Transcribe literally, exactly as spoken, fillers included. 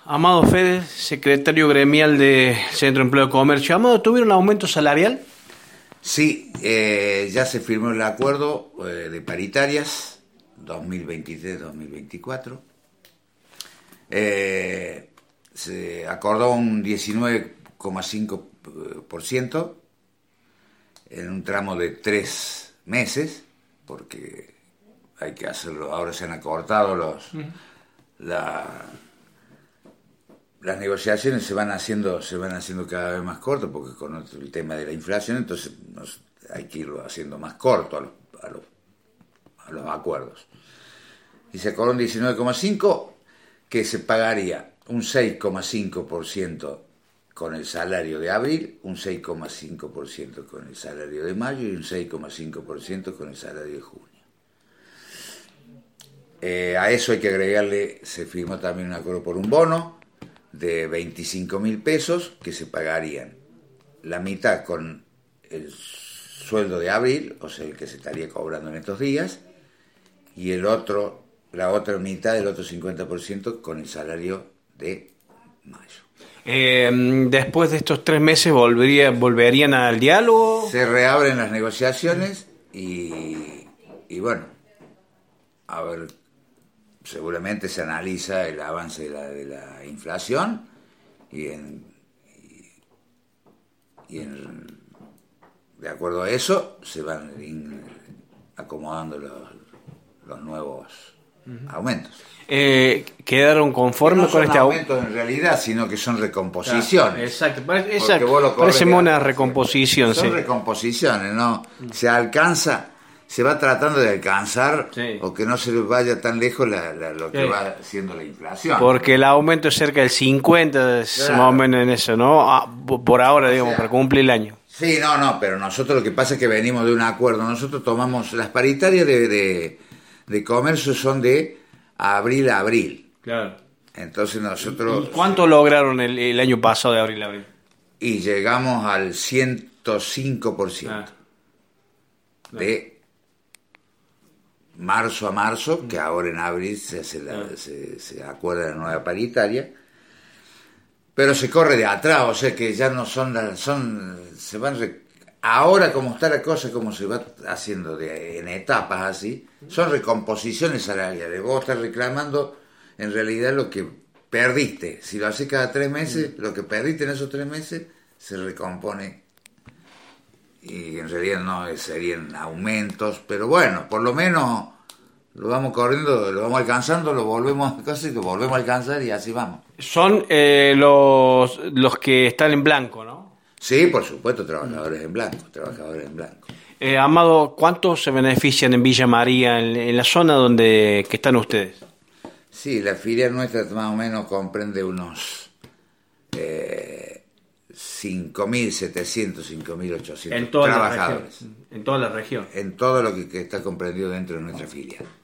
Amado Fede, secretario gremial de Centro de Empleo y Comercio. Amado, ¿tuvieron aumento salarial? Sí, eh, ya se firmó el acuerdo eh, de paritarias dos mil veintitrés dos mil veinticuatro. Eh, se acordó un diecinueve coma cinco por ciento en un tramo de tres meses, porque hay que hacerlo. Ahora se han acortado los uh-huh. la, las negociaciones se van haciendo se van haciendo cada vez más cortas, porque con el tema de la inflación, entonces nos, hay que irlo haciendo más corto a los, a los, a los acuerdos. Y se acordó un diecinueve coma cinco, que se pagaría un seis coma cinco por ciento con el salario de abril, un seis coma cinco por ciento con el salario de mayo y un seis coma cinco por ciento con el salario de junio. Eh, a eso hay que agregarle, se firmó también un acuerdo por un bono de veinticinco mil pesos, que se pagarían la mitad con el sueldo de abril, o sea, el que se estaría cobrando en estos días, y el otro, la otra mitad, el otro cincuenta por ciento con el salario de mayo. Eh, después de estos tres meses volvería, volverían al diálogo. Se reabren las negociaciones y, y bueno, a ver, seguramente se analiza el avance de la, de la inflación y, en, y, y en, de acuerdo a eso se van in, acomodando los, los nuevos uh-huh. aumentos. Eh, ¿Quedaron conformes no con este aumento? No son aumentos en realidad, sino que son recomposiciones. Ah, exacto, exacto. Parece una recomposición. Son sí. recomposiciones, ¿no? Se alcanza, se va tratando de alcanzar, sí. o que no se vaya tan lejos la, la, lo que sí. va haciendo la inflación. Porque el aumento es cerca del cincuenta, claro. más o menos en eso, ¿no? Ah, por ahora, o digamos, sea, para cumplir el año. Sí, no, no, pero nosotros lo que pasa es que venimos de un acuerdo. Nosotros tomamos, las paritarias de, de, de comercio son de abril a abril. Claro. Entonces nosotros... ¿Y cuánto lograron el, el año pasado de abril a abril? Y llegamos al ciento cinco por ciento. Ah. Claro. De marzo a marzo, que ahora en abril se, hace la, ah. se, se acuerda la nueva paritaria, pero se corre de atrás, o sea que ya no son las... son se van rec- ahora como está la cosa, como se va haciendo de, en etapas así, son recomposiciones salariales. Vos estás reclamando en realidad lo que perdiste. Si lo haces cada tres meses, lo que perdiste en esos tres meses se recompone. Y en realidad no serían aumentos, pero bueno, por lo menos lo vamos corriendo, lo vamos alcanzando, lo volvemos a casi, lo volvemos a alcanzar y así vamos. Son eh, los, los que están en blanco, ¿no? Sí, por supuesto, trabajadores en blanco, trabajadores en blanco. Eh, Amado, ¿cuántos se benefician en Villa María, en, en la zona donde que están ustedes? Sí, la filial nuestra más o menos comprende unos eh, cinco mil setecientos, cinco mil ochocientos en toda trabajadores. La región, en toda la región. En todo lo que, que está comprendido dentro de nuestra filial.